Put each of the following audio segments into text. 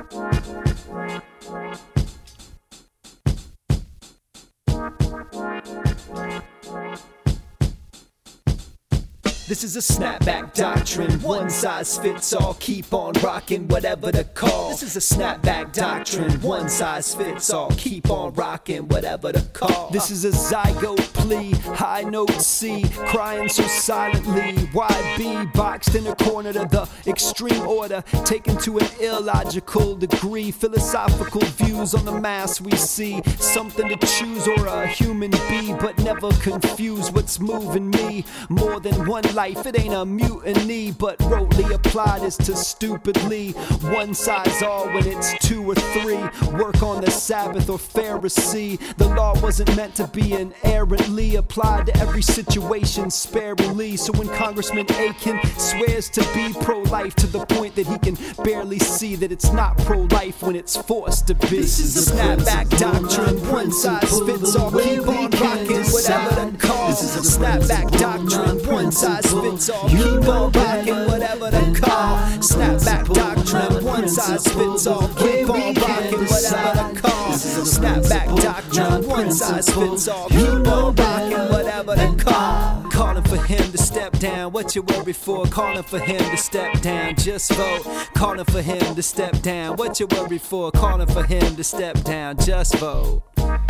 This is a snapback doctrine, one size fits all, keep on rocking whatever the call. This is a snapback doctrine, one size fits all, keep on rocking whatever the call. This is a zygote plea, high note C, crying so silently. Why be boxed in a corner to the extreme order, taken to an illogical degree? Philosophical views on the mass we see, something to choose or a human be, but never confuse what's moving me. More than one life, it ain't a mutiny, but rotely applied is to stupidly one size all when it's two or three. Work on the Sabbath or Pharisee. The law wasn't meant to be inerrantly applied to every situation sparingly. So when Congressman Aiken swears to be pro-life to the point that he can barely see that it's not pro-life when it's forced to be. This is a snapback doctrine, one size fits all, keep on rocking whatever the call. This is a snapback doctrine, one size fits all, keep on rocking whatever the call. Snapback doctrine, one size fits all, keep on rocking whatever the call. Snapback doctrine, one size fits all, keep on rocking whatever the call. Calling for him to step down, what you worry for? Calling for him to step down, just vote. Calling for him to step down, what you worry for? Calling for him to step down, just vote.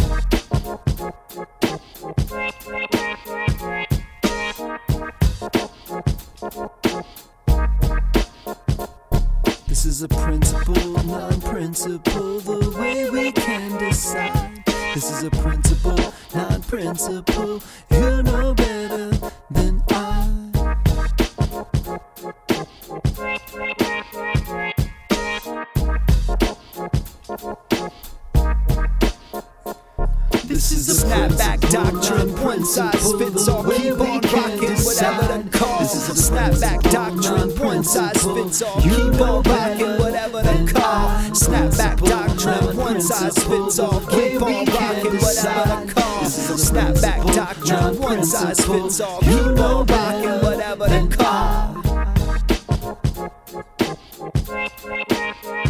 This is a principle, non-principle, the way we can decide. This is a principle, non-principle, you know better than I. This is a snapback doctrine, one size fits all, keep on rocking whatever the call. This is a snapback doctrine, one size fits all, keep on rocking whatever the call. Snapback doctrine, one size fits all, keep on rocking whatever the call. This is a snapback doctrine, one size fits all, keep on rocking whatever the call.